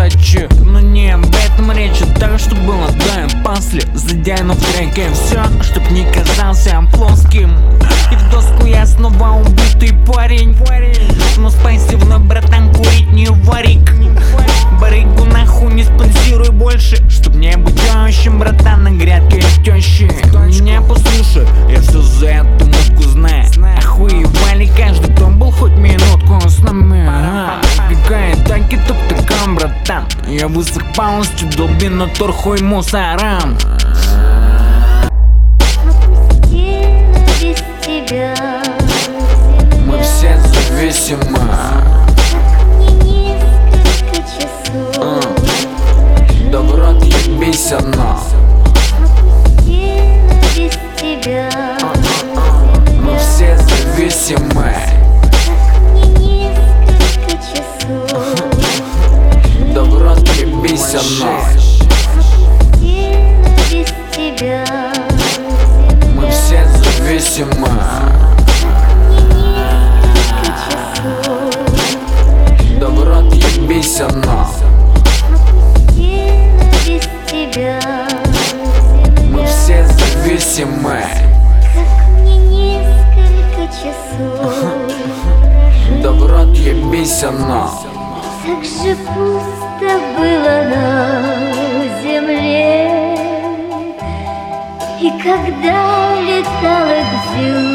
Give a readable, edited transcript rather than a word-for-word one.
удачи, но не об этом речь, а так, что было до и после. Задеяно в треке все, чтоб не казался плоским. И в доску я снова убитый парень. Но спайсивно, братан, курить не варик. Барыгу нахуй не спонсируй больше, чтоб не быть тещим, братан, на грядке тещи. Меня послушай, я все за эту мутку знаю. Охуевали каждый, кто был хоть минутку с нами. Какая таки топ-тыкам, братан. Я высох полностью, долбину торхуй мусорам. Мы все зависимы. Да в рот ебись одно. Мы все зависимы. Да в рот ебись одно. Мы все зависимы. Да в рот ебись одно. Мы все зависимы. Да в рот ебись одно. Так же пусто было на земле, и когда летала к земле